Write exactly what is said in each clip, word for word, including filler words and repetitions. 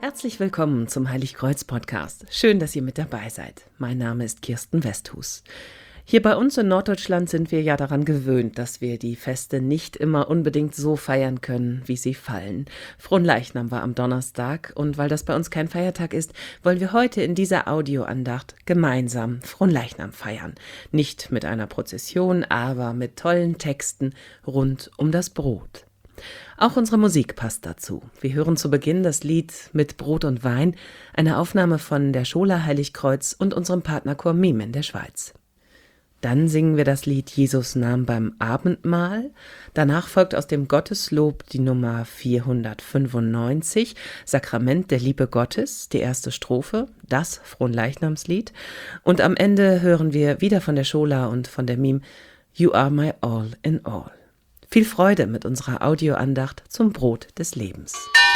Herzlich willkommen zum Heiligkreuz-Podcast. Schön, dass ihr mit dabei seid. Mein Name ist Kirsten Westhus. Hier bei uns in Norddeutschland sind wir ja daran gewöhnt, dass wir die Feste nicht immer unbedingt so feiern können, wie sie fallen. Fronleichnam war am Donnerstag und weil das bei uns kein Feiertag ist, wollen wir heute in dieser Audioandacht gemeinsam Fronleichnam feiern. Nicht mit einer Prozession, aber mit tollen Texten rund um das Brot. Auch unsere Musik passt dazu. Wir hören zu Beginn das Lied Mit Brot und Wein, eine Aufnahme von der Schola Heiligkreuz und unserem Partnerchor M I M in der Schweiz. Dann singen wir das Lied Jesus nahm beim Abendmahl. Danach folgt aus dem Gotteslob die Nummer vierhundertfünfundneunzig, Sakrament der Liebe Gottes, die erste Strophe, das Fronleichnamslied. Und am Ende hören wir wieder von der Schola und von der M I M You are my all in all. Viel Freude mit unserer Audioandacht zum Brot des Lebens.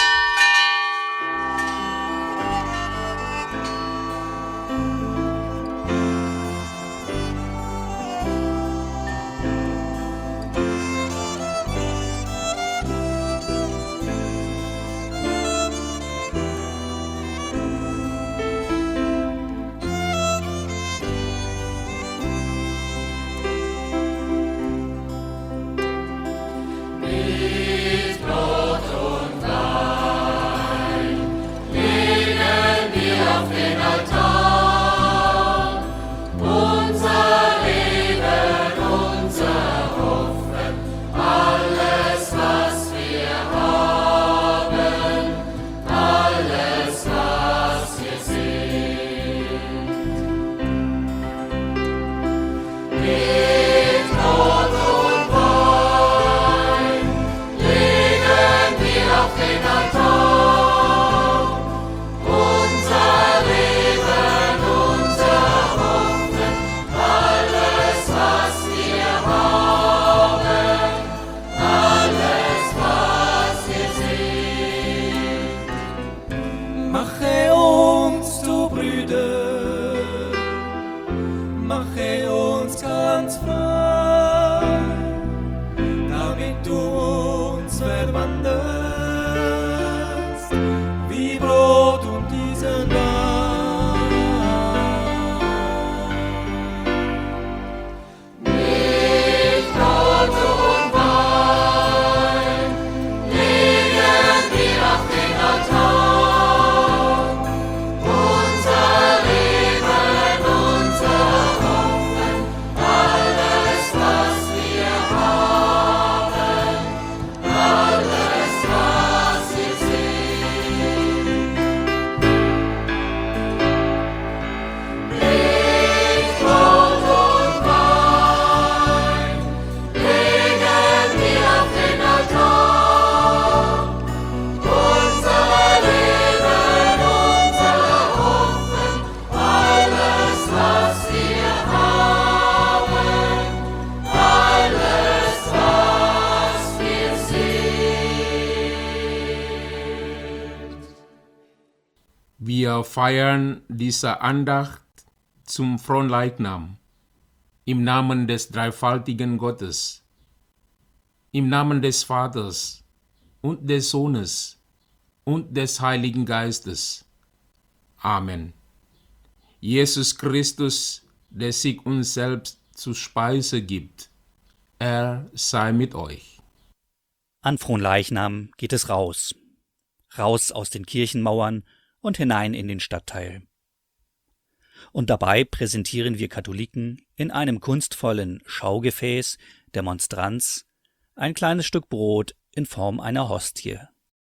Wir feiern diese Andacht zum Fronleichnam im Namen des dreifaltigen Gottes, im Namen des Vaters und des Sohnes und des Heiligen Geistes. Amen. Jesus Christus, der sich uns selbst zu Speise gibt, er sei mit euch. An Fronleichnam geht es raus. Raus aus den Kirchenmauern und hinein in den Stadtteil. Und dabei präsentieren wir Katholiken in einem kunstvollen Schaugefäß der Monstranz ein kleines Stück Brot in Form einer Hostie.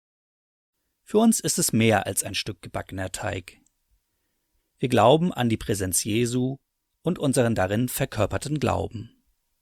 Für uns ist es mehr als ein Stück gebackener Teig. Wir glauben an die Präsenz Jesu und unseren darin verkörperten Glauben.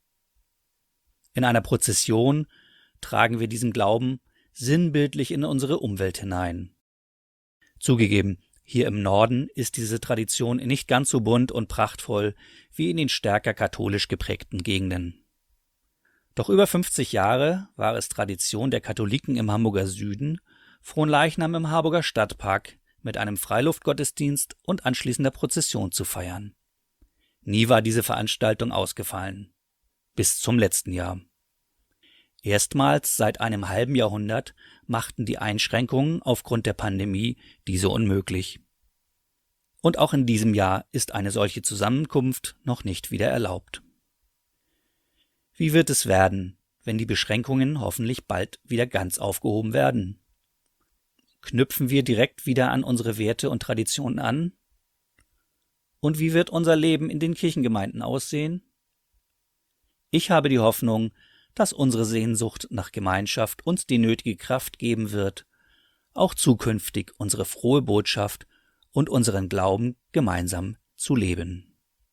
In einer Prozession tragen wir diesen Glauben sinnbildlich in unsere Umwelt hinein. Zugegeben, hier im Norden ist diese Tradition nicht ganz so bunt und prachtvoll wie in den stärker katholisch geprägten Gegenden. Doch über fünfzig Jahre war es Tradition der Katholiken im Hamburger Süden, Fronleichnam im Harburger Stadtpark mit einem Freiluftgottesdienst und anschließender Prozession zu feiern. Nie war diese Veranstaltung ausgefallen. Bis zum letzten Jahr. Erstmals seit einem halben Jahrhundert machten die Einschränkungen aufgrund der Pandemie diese unmöglich. Und auch in diesem Jahr ist eine solche Zusammenkunft noch nicht wieder erlaubt. Wie wird es werden, wenn die Beschränkungen hoffentlich bald wieder ganz aufgehoben werden? Knüpfen wir direkt wieder an unsere Werte und Traditionen an? Und wie wird unser Leben in den Kirchengemeinden aussehen? Ich habe die Hoffnung, dass unsere Sehnsucht nach Gemeinschaft uns die nötige Kraft geben wird, auch zukünftig unsere frohe Botschaft und unseren Glauben gemeinsam zu leben.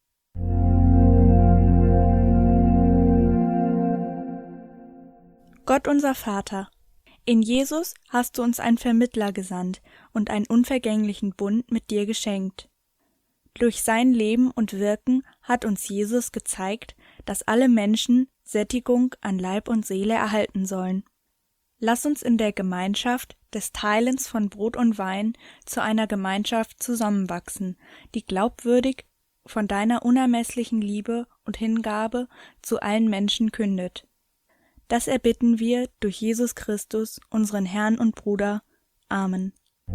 Gott unser Vater, in Jesus hast du uns einen Vermittler gesandt und einen unvergänglichen Bund mit dir geschenkt. Durch sein Leben und Wirken hat uns Jesus gezeigt, dass alle Menschen Sättigung an Leib und Seele erhalten sollen. Lass uns in der Gemeinschaft des Teilens von Brot und Wein zu einer Gemeinschaft zusammenwachsen, die glaubwürdig von deiner unermesslichen Liebe und Hingabe zu allen Menschen kündet. Das erbitten wir durch Jesus Christus, unseren Herrn und Bruder. Amen.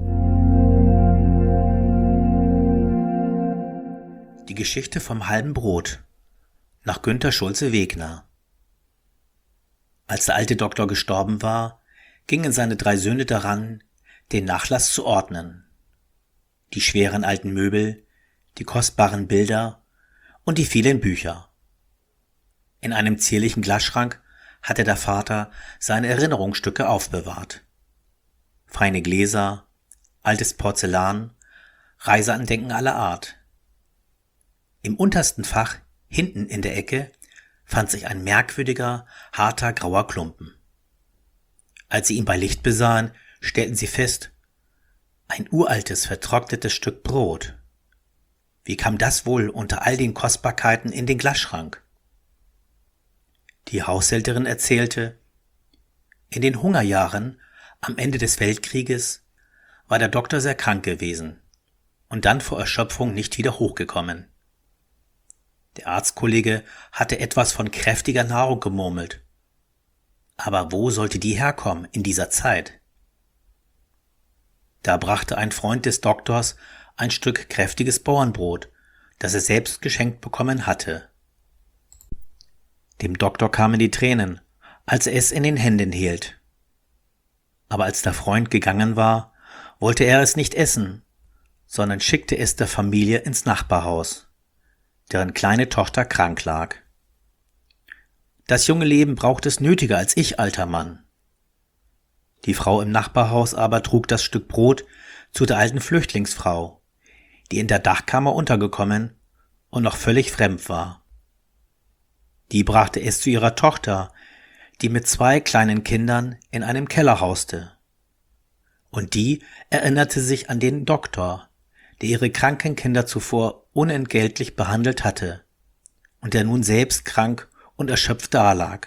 Die Geschichte vom halben Brot nach Günter Schulze-Wegner. Als der alte Doktor gestorben war, gingen seine drei Söhne daran, den Nachlass zu ordnen. Die schweren alten Möbel, die kostbaren Bilder und die vielen Bücher. In einem zierlichen Glasschrank hatte der Vater seine Erinnerungsstücke aufbewahrt. Feine Gläser, altes Porzellan, Reiseandenken aller Art. Im untersten Fach, hinten in der Ecke, fand sich ein merkwürdiger, harter, grauer Klumpen. Als sie ihn bei Licht besahen, stellten sie fest, ein uraltes, vertrocknetes Stück Brot. Wie kam das wohl unter all den Kostbarkeiten in den Glasschrank? Die Haushälterin erzählte, in den Hungerjahren am Ende des Weltkrieges war der Doktor sehr krank gewesen und dann vor Erschöpfung nicht wieder hochgekommen. Der Arztkollege hatte etwas von kräftiger Nahrung gemurmelt. Aber wo sollte die herkommen in dieser Zeit? Da brachte ein Freund des Doktors ein Stück kräftiges Bauernbrot, das er selbst geschenkt bekommen hatte. Dem Doktor kamen die Tränen, als er es in den Händen hielt. Aber als der Freund gegangen war, wollte er es nicht essen, sondern schickte es der Familie ins Nachbarhaus, deren kleine Tochter krank lag. Das junge Leben braucht es nötiger als ich, alter Mann. Die Frau im Nachbarhaus aber trug das Stück Brot zu der alten Flüchtlingsfrau, die in der Dachkammer untergekommen und noch völlig fremd war. Die brachte es zu ihrer Tochter, die mit zwei kleinen Kindern in einem Keller hauste. Und die erinnerte sich an den Doktor, der ihre kranken Kinder zuvor unentgeltlich behandelt hatte und der nun selbst krank und erschöpft dalag.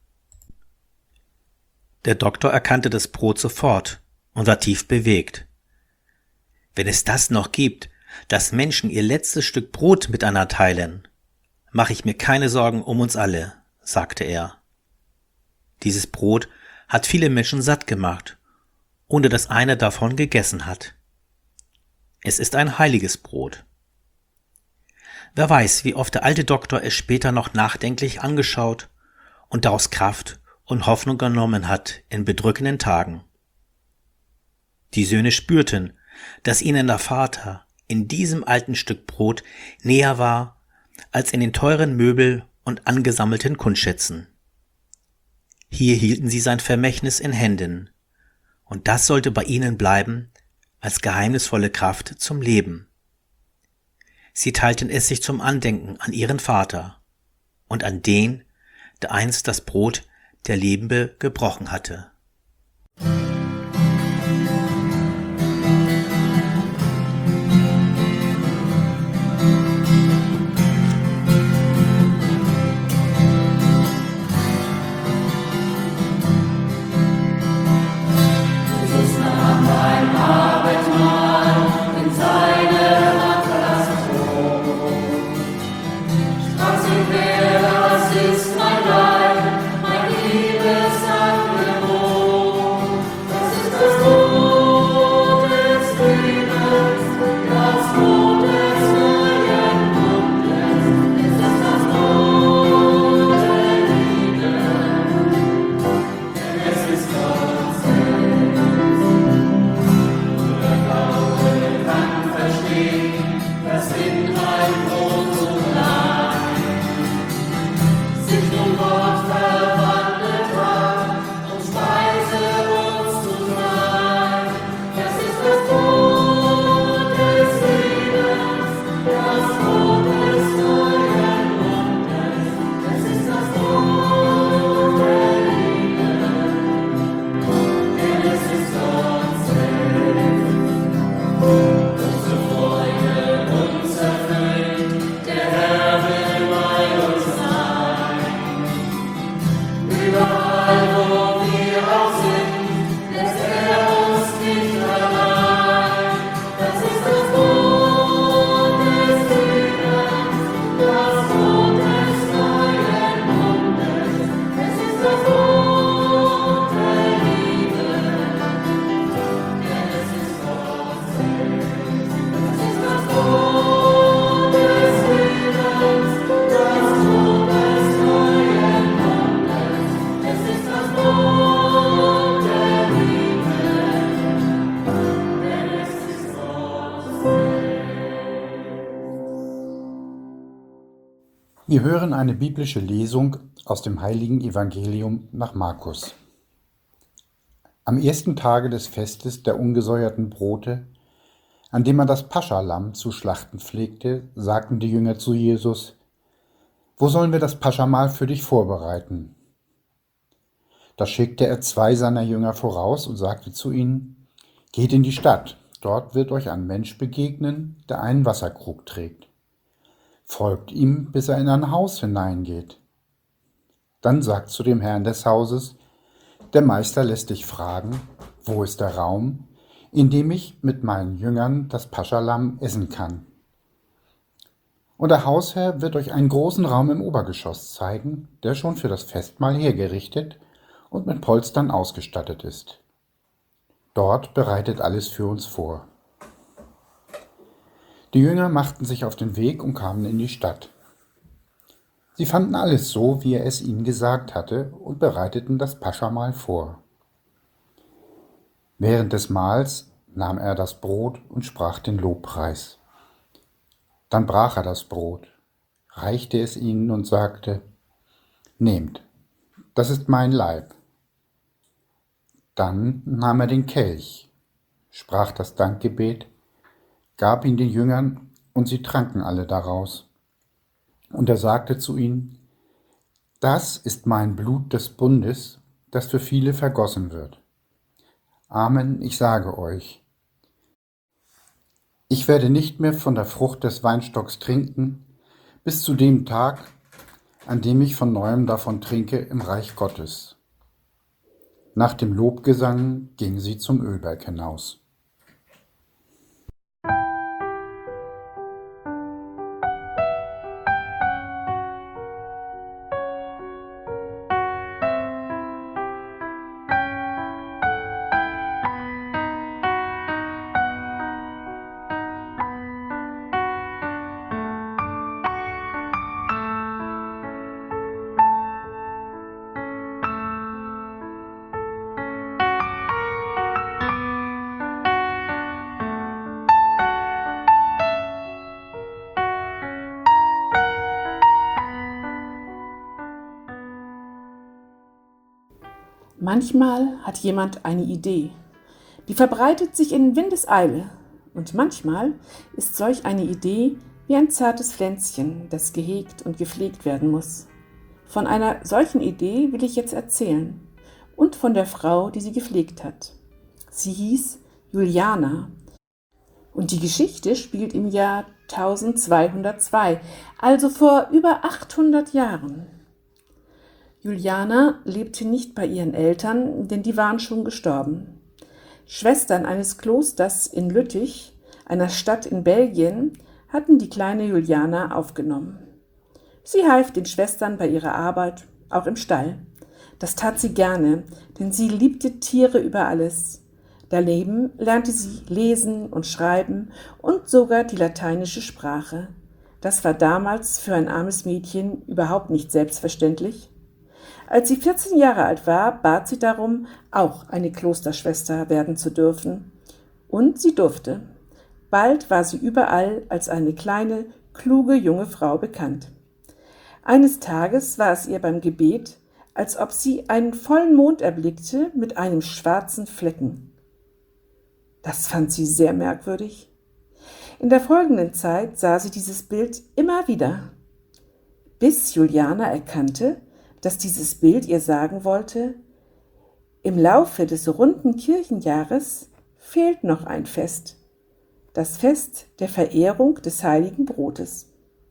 Der Doktor erkannte das Brot sofort und war tief bewegt. Wenn es das noch gibt, dass Menschen ihr letztes Stück Brot miteinander teilen, mache ich mir keine Sorgen um uns alle, sagte er. Dieses Brot hat viele Menschen satt gemacht, ohne dass einer davon gegessen hat. Es ist ein heiliges Brot. Wer weiß, wie oft der alte Doktor es später noch nachdenklich angeschaut und daraus Kraft und Hoffnung genommen hat in bedrückenden Tagen. Die Söhne spürten, dass ihnen der Vater in diesem alten Stück Brot näher war als in den teuren Möbel und angesammelten Kunstschätzen. Hier hielten sie sein Vermächtnis in Händen, und das sollte bei ihnen bleiben als geheimnisvolle Kraft zum Leben. Sie teilten es sich zum Andenken an ihren Vater und an den, der einst das Brot der Lebende gebrochen hatte. Das ist mein Leib, mein Liebes hören eine biblische Lesung aus dem heiligen Evangelium nach Markus. Am ersten Tage des Festes der ungesäuerten Brote, an dem man das Paschalamm zu schlachten pflegte, sagten die Jünger zu Jesus: Wo sollen wir das Paschamahl für dich vorbereiten? Da schickte er zwei seiner Jünger voraus und sagte zu ihnen: Geht in die Stadt, dort wird euch ein Mensch begegnen, der einen Wasserkrug trägt. Folgt ihm, bis er in ein Haus hineingeht. Dann sagt zu dem Herrn des Hauses: Der Meister lässt dich fragen, wo ist der Raum, in dem ich mit meinen Jüngern das Paschalamm essen kann? Und der Hausherr wird euch einen großen Raum im Obergeschoss zeigen, der schon für das Festmahl hergerichtet und mit Polstern ausgestattet ist. Dort bereitet alles für uns vor. Die Jünger machten sich auf den Weg und kamen in die Stadt. Sie fanden alles so, wie er es ihnen gesagt hatte, und bereiteten das Paschamahl vor. Während des Mahls nahm er das Brot und sprach den Lobpreis. Dann brach er das Brot, reichte es ihnen und sagte: Nehmt, das ist mein Leib. Dann nahm er den Kelch, sprach das Dankgebet, gab ihn den Jüngern, und sie tranken alle daraus. Und er sagte zu ihnen: Das ist mein Blut des Bundes, das für viele vergossen wird. Amen, ich sage euch: Ich werde nicht mehr von der Frucht des Weinstocks trinken, bis zu dem Tag, an dem ich von neuem davon trinke im Reich Gottes. Nach dem Lobgesang gingen sie zum Ölberg hinaus. Manchmal hat jemand eine Idee, die verbreitet sich in Windeseile, und manchmal ist solch eine Idee wie ein zartes Pflänzchen, das gehegt und gepflegt werden muss. Von einer solchen Idee will ich jetzt erzählen und von der Frau, die sie gepflegt hat. Sie hieß Juliana und die Geschichte spielt im Jahr eintausendzweihundertzwei, also vor über achthundert Jahren. Juliana lebte nicht bei ihren Eltern, denn die waren schon gestorben. Schwestern eines Klosters in Lüttich, einer Stadt in Belgien, hatten die kleine Juliana aufgenommen. Sie half den Schwestern bei ihrer Arbeit, auch im Stall. Das tat sie gerne, denn sie liebte Tiere über alles. Daneben lernte sie lesen und schreiben und sogar die lateinische Sprache. Das war damals für ein armes Mädchen überhaupt nicht selbstverständlich. Als sie vierzehn Jahre alt war, bat sie darum, auch eine Klosterschwester werden zu dürfen. Und sie durfte. Bald war sie überall als eine kleine, kluge junge Frau bekannt. Eines Tages war es ihr beim Gebet, als ob sie einen vollen Mond erblickte mit einem schwarzen Flecken. Das fand sie sehr merkwürdig. In der folgenden Zeit sah sie dieses Bild immer wieder, bis Juliana erkannte, dass dieses Bild ihr sagen wollte: Im Laufe des runden Kirchenjahres fehlt noch ein Fest, das Fest der Verehrung des heiligen Brotes.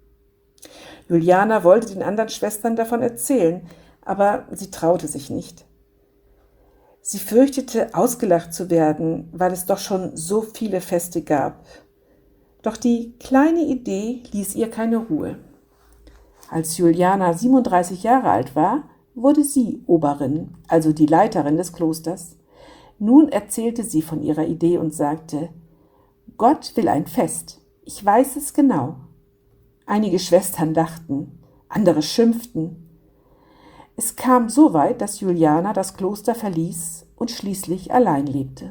Juliana wollte den anderen Schwestern davon erzählen, aber sie traute sich nicht. Sie fürchtete, ausgelacht zu werden, weil es doch schon so viele Feste gab. Doch die kleine Idee ließ ihr keine Ruhe. Als Juliana siebenunddreißig Jahre alt war, wurde sie Oberin, also die Leiterin des Klosters. Nun erzählte sie von ihrer Idee und sagte: Gott will ein Fest, ich weiß es genau. Einige Schwestern lachten, andere schimpften. Es kam so weit, dass Juliana das Kloster verließ und schließlich allein lebte.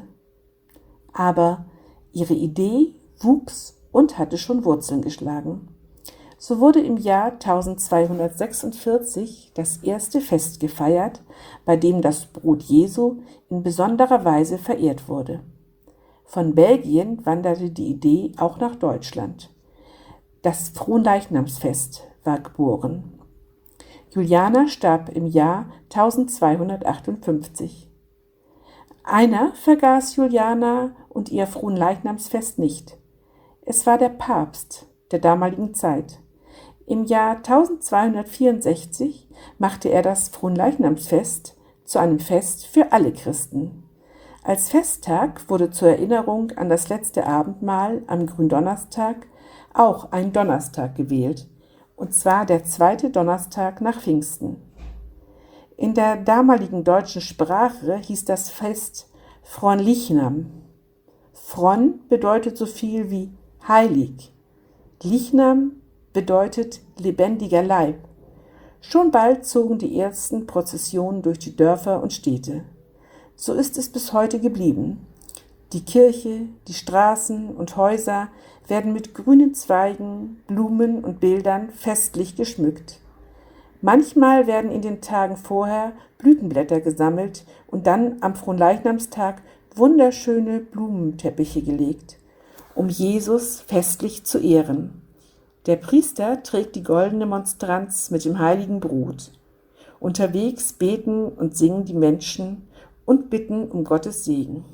Aber ihre Idee wuchs und hatte schon Wurzeln geschlagen. So wurde im Jahr eintausendzweihundertsechsundvierzig das erste Fest gefeiert, bei dem das Brot Jesu in besonderer Weise verehrt wurde. Von Belgien wanderte die Idee auch nach Deutschland. Das Fronleichnamsfest war geboren. Juliana starb im Jahr eintausendzweihundertachtundfünfzig. Einer vergaß Juliana und ihr Fronleichnamsfest nicht. Es war der Papst der damaligen Zeit. Im Jahr eintausendzweihundertvierundsechzig machte er das Fronleichnamsfest zu einem Fest für alle Christen. Als Festtag wurde zur Erinnerung an das letzte Abendmahl am Gründonnerstag auch ein Donnerstag gewählt, und zwar der zweite Donnerstag nach Pfingsten. In der damaligen deutschen Sprache hieß das Fest Fronleichnam. Fron bedeutet so viel wie heilig. Leichnam bedeutet lebendiger Leib. Schon bald zogen die ersten Prozessionen durch die Dörfer und Städte. So ist es bis heute geblieben. Die Kirche, die Straßen und Häuser werden mit grünen Zweigen, Blumen und Bildern festlich geschmückt. Manchmal werden in den Tagen vorher Blütenblätter gesammelt und dann am Fronleichnamstag wunderschöne Blumenteppiche gelegt, um Jesus festlich zu ehren. Der Priester trägt die goldene Monstranz mit dem heiligen Brot. Unterwegs beten und singen die Menschen und bitten um Gottes Segen.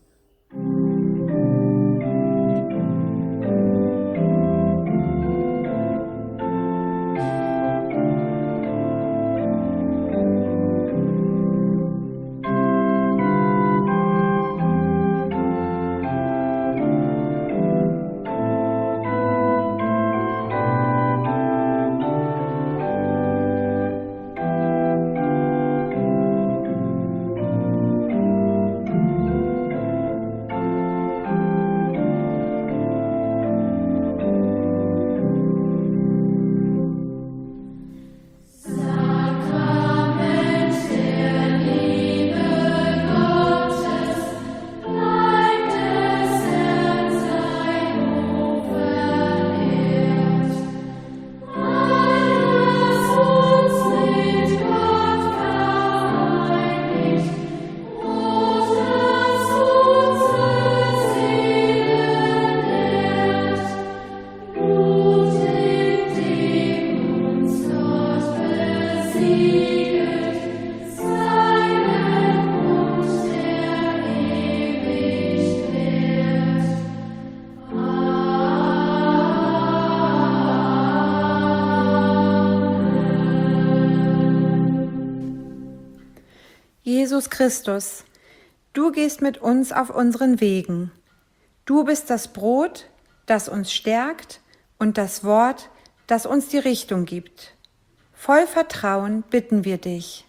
Jesus Christus, du gehst mit uns auf unseren Wegen. Du bist das Brot, das uns stärkt, und das Wort, das uns die Richtung gibt. Voll Vertrauen bitten wir dich.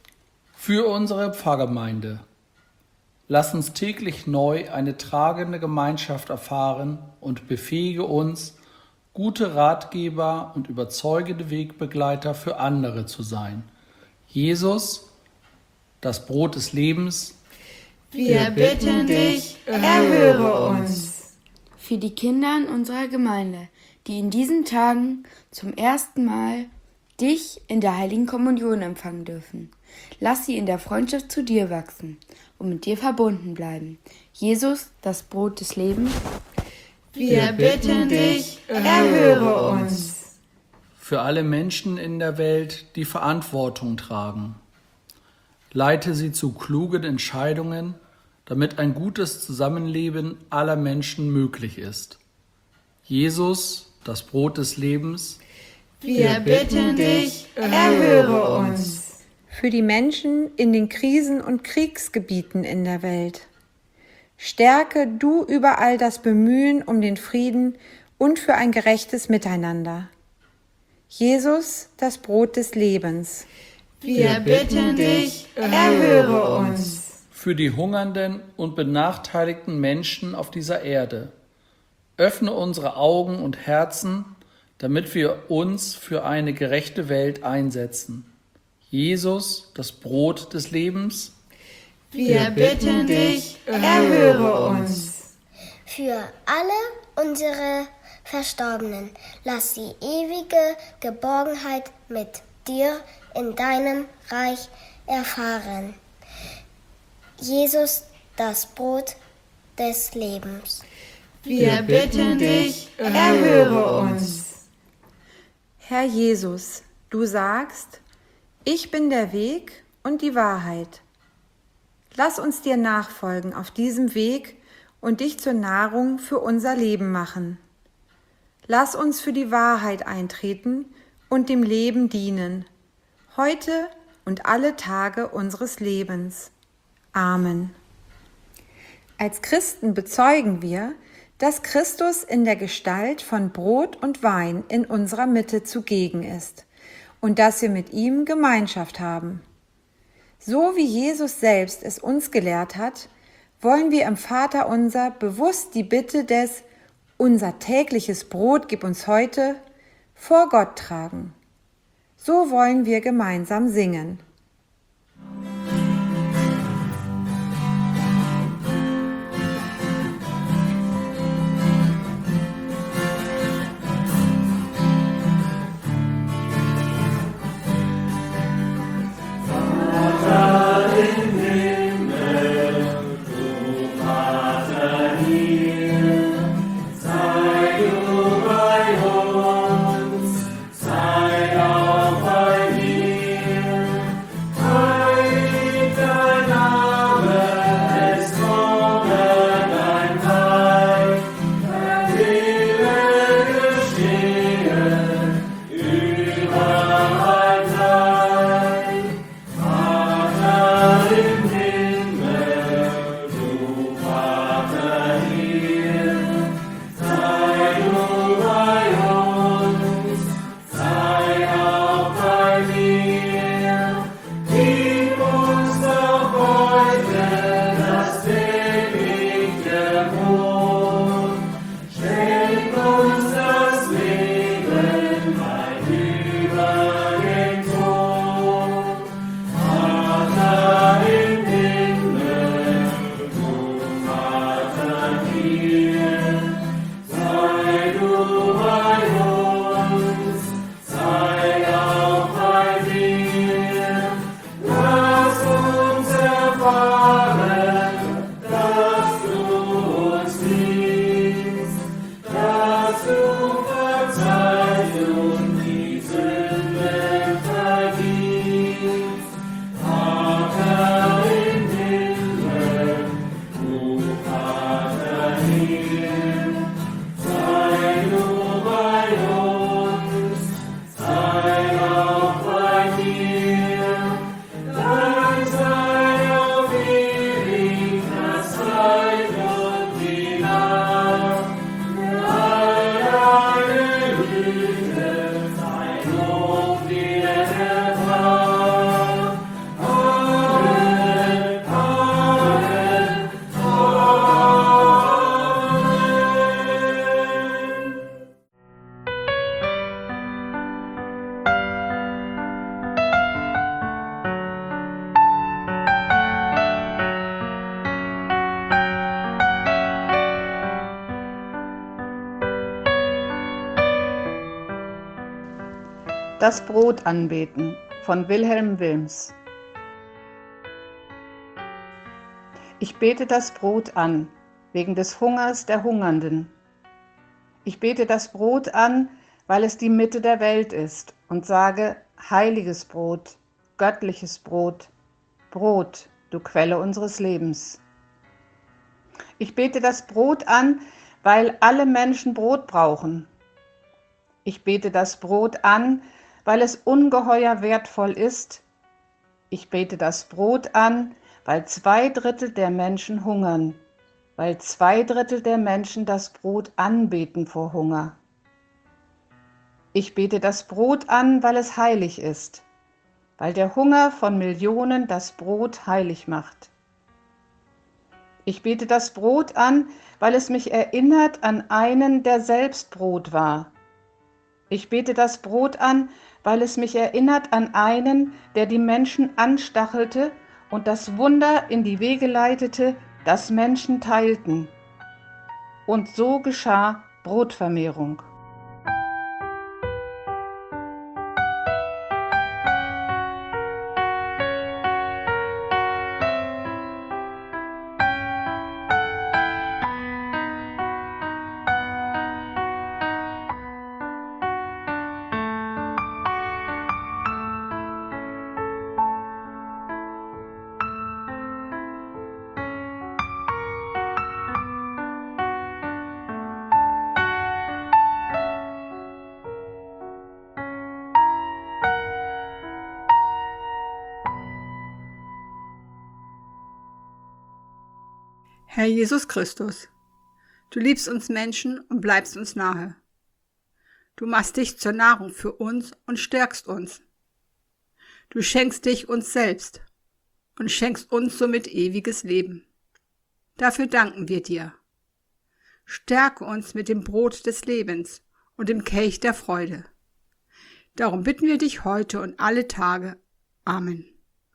Für unsere Pfarrgemeinde. Lass uns täglich neu eine tragende Gemeinschaft erfahren und befähige uns, gute Ratgeber und überzeugende Wegbegleiter für andere zu sein. Jesus, das Brot des Lebens, wir bitten dich, erhöre uns. Für die Kinder in unserer Gemeinde, die in diesen Tagen zum ersten Mal dich in der Heiligen Kommunion empfangen dürfen. Lass sie in der Freundschaft zu dir wachsen und mit dir verbunden bleiben. Jesus, das Brot des Lebens, wir bitten dich, erhöre uns. Für alle Menschen in der Welt, die Verantwortung tragen. Leite sie zu klugen Entscheidungen, damit ein gutes Zusammenleben aller Menschen möglich ist. Jesus, das Brot des Lebens, wir bitten dich, erhöre uns. Für die Menschen in den Krisen- und Kriegsgebieten in der Welt. Stärke du überall das Bemühen um den Frieden und für ein gerechtes Miteinander. Jesus, das Brot des Lebens, wir bitten dich, erhöre uns. Für die hungernden und benachteiligten Menschen auf dieser Erde. Öffne unsere Augen und Herzen, damit wir uns für eine gerechte Welt einsetzen. Jesus, das Brot des Lebens, wir bitten dich, erhöre uns. Für alle unsere Verstorbenen. Lass sie ewige Geborgenheit mit dir in deinem Reich erfahren. Jesus, das Brot des Lebens. Wir bitten dich, erhöre uns. Herr Jesus, du sagst, ich bin der Weg und die Wahrheit. Lass uns dir nachfolgen auf diesem Weg und dich zur Nahrung für unser Leben machen. Lass uns für die Wahrheit eintreten und dem Leben dienen, heute und alle Tage unseres Lebens. Amen. Als Christen bezeugen wir, dass Christus in der Gestalt von Brot und Wein in unserer Mitte zugegen ist und dass wir mit ihm Gemeinschaft haben. So wie Jesus selbst es uns gelehrt hat, wollen wir im Vaterunser bewusst die Bitte des Unser tägliches Brot gib uns heute vor Gott tragen. So wollen wir gemeinsam singen. Das Brot anbeten von Wilhelm Wilms. Ich bete das Brot an, wegen des Hungers der Hungernden. Ich bete das Brot an, weil es die Mitte der Welt ist und sage, heiliges Brot, göttliches Brot, Brot, du Quelle unseres Lebens. Ich bete das Brot an, weil alle Menschen Brot brauchen. Ich bete das Brot an, weil es ungeheuer wertvoll ist. Ich bete das Brot an, weil zwei Drittel der Menschen hungern, weil zwei Drittel der Menschen das Brot anbeten vor Hunger. Ich bete das Brot an, weil es heilig ist, weil der Hunger von Millionen das Brot heilig macht. Ich bete das Brot an, weil es mich erinnert an einen, der selbst Brot war. Ich bete das Brot an, weil es mich erinnert an einen, der die Menschen anstachelte und das Wunder in die Wege leitete, das Menschen teilten. Und so geschah Brotvermehrung. Herr Jesus Christus, du liebst uns Menschen und bleibst uns nahe. Du machst dich zur Nahrung für uns und stärkst uns. Du schenkst dich uns selbst und schenkst uns somit ewiges Leben. Dafür danken wir dir. Stärke uns mit dem Brot des Lebens und dem Kelch der Freude. Darum bitten wir dich heute und alle Tage. Amen.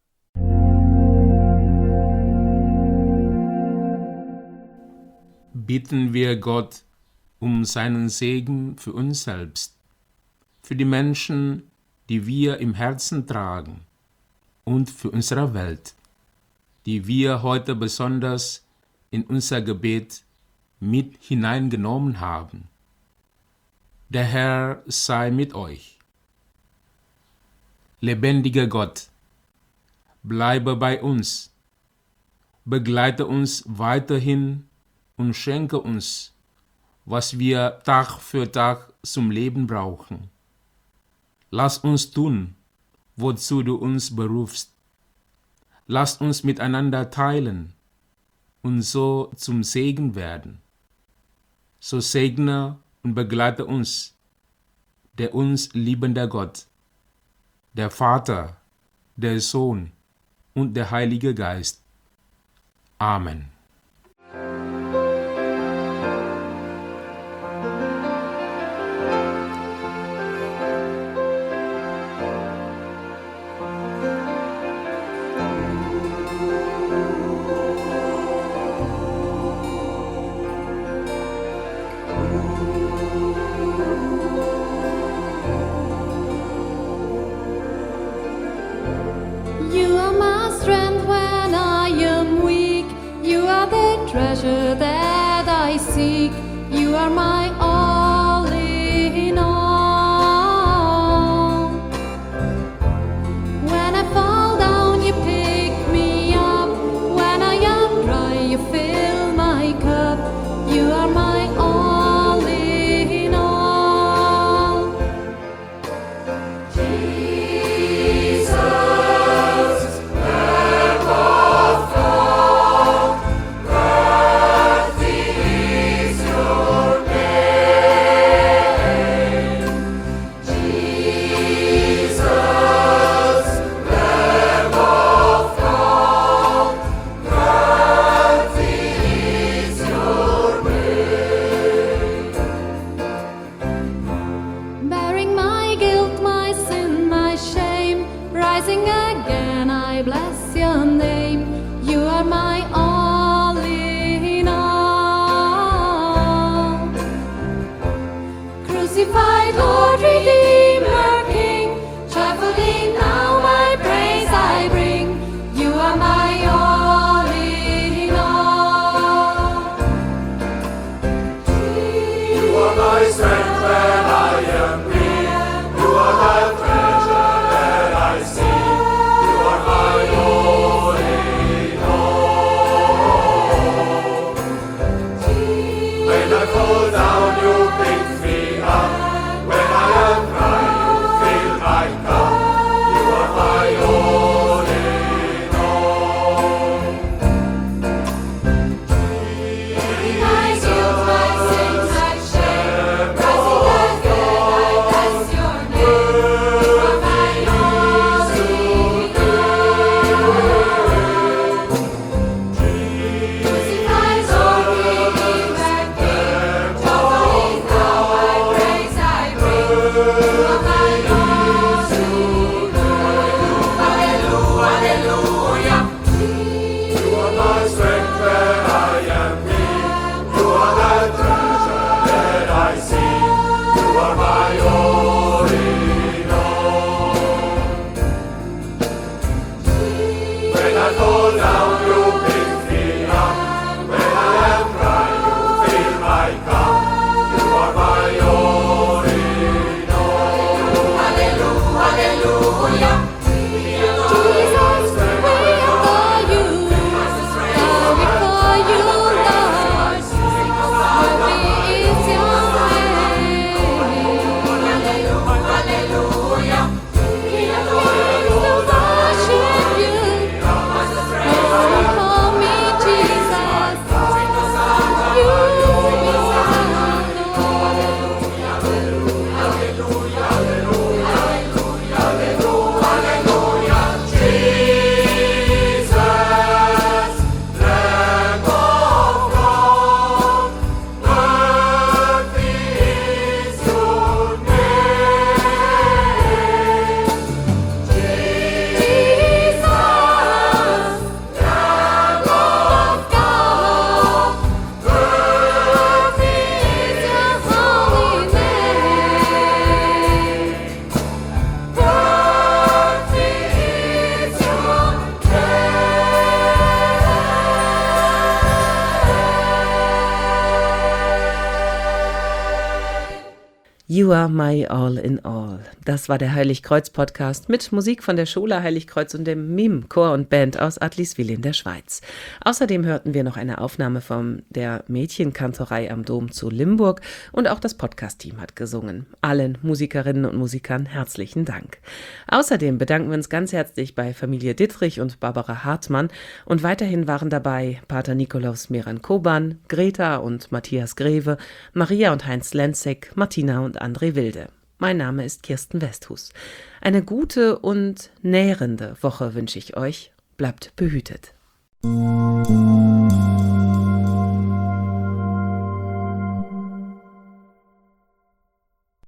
Bitten wir Gott um seinen Segen für uns selbst, für die Menschen, die wir im Herzen tragen, und für unsere Welt, die wir heute besonders in unser Gebet mit hineingenommen haben. Der Herr sei mit euch. Lebendiger Gott, bleibe bei uns, begleite uns weiterhin und schenke uns, was wir Tag für Tag zum Leben brauchen. Lass uns tun, wozu du uns berufst. Lass uns miteinander teilen und so zum Segen werden. So segne und begleite uns, der uns liebende Gott, der Vater, der Sohn und der Heilige Geist. Amen. You are my strength when I am weak. You are the treasure that I seek. You are my all in all. When I fall down, you pick me up. When I am dry, you fill my cup. You are my all in all. Jesus. Your name. You are my all in all. Das war der Heiligkreuz-Podcast mit Musik von der Schule Heiligkreuz und dem Mim Chor und Band aus Adliswil in der Schweiz. Außerdem hörten wir noch eine Aufnahme von der Mädchenkantorei am Dom zu Limburg und auch das Podcast-Team hat gesungen. Allen Musikerinnen und Musikern herzlichen Dank. Außerdem bedanken wir uns ganz herzlich bei Familie Dittrich und Barbara Hartmann und weiterhin waren dabei Pater Nikolaus Meran-Koban, Greta und Matthias Greve, Maria und Heinz Lenzek, Martina und André Wilde. Mein Name ist Kirsten Westhus. Eine gute und nährende Woche wünsche ich euch. Bleibt behütet.